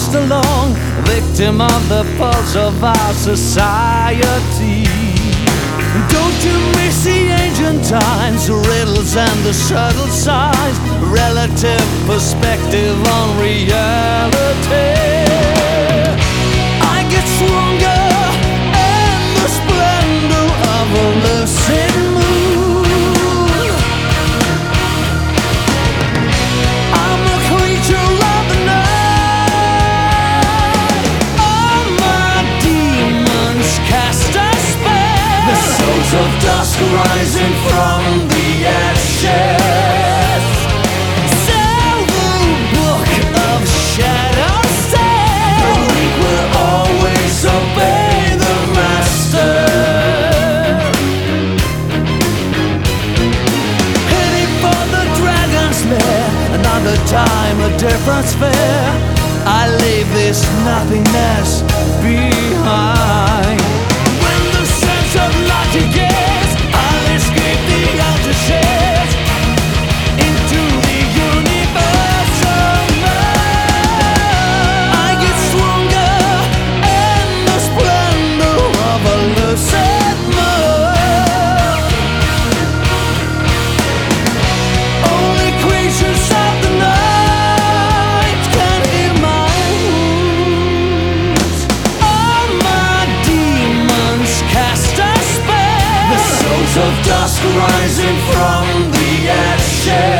passed along, victim of the pulse of our society. Don't you miss the ancient times, the riddles and the subtle signs, relative perspective on reality? I get stronger in the splendor of a lucid moon. I'm a creature of the night. All my demons cast a spell. The souls of dusk rising from the ashes. Silver book of shadows says the weak will always obey the master. Pity for the dragon's lair, another time, a different sphere. I leave this nothingness behind. When the sense of logic is, I'll escape the outer shades into the universal mind. I get stronger in the splendor of a lucid moon. Only creatures of the night can hear my wounds. All my demons cast a spell. The souls of dusk rising from the ashes.